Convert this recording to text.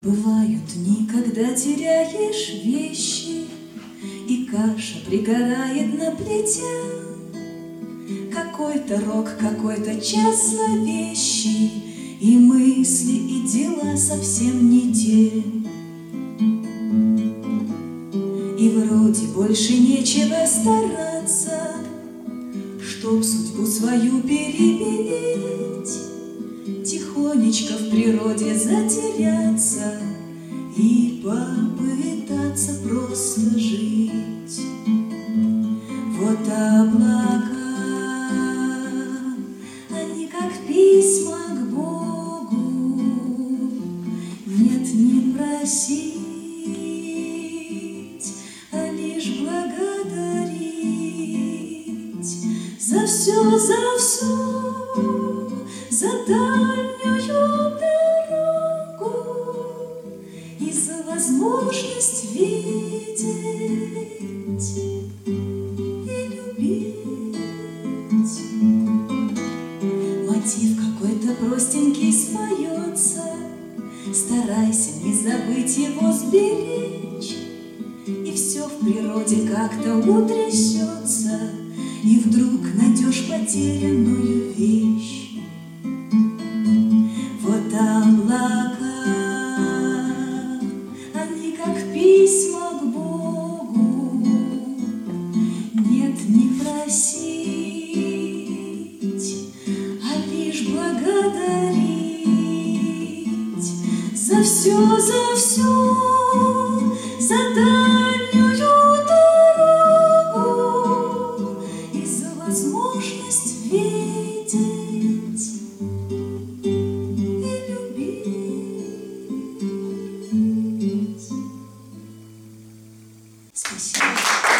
Бывают дни, когда теряешь вещи, и каша пригорает на плите. Какой-то рок, какой-то час зловещий, и мысли, и дела совсем не те. И вроде больше нечего стараться, чтоб судьбу свою переменить. Тихонечко в природе затеряться и попытаться просто жить. Вот облака, они как письма к Богу. Нет, не просить, а лишь благодарить за все, за дальнюю дорогу и за возможность видеть и любить. Мотив какой-то простенький споется, старайся не забыть его сберечь, и все в природе как-то утрясется, и вдруг найдешь потерянную вещь. Вот облака, они как письма к Богу. Нет, не просить, а лишь благодарить за все, за дальнюю дорогу и за возможность видеть и любить. Спасибо.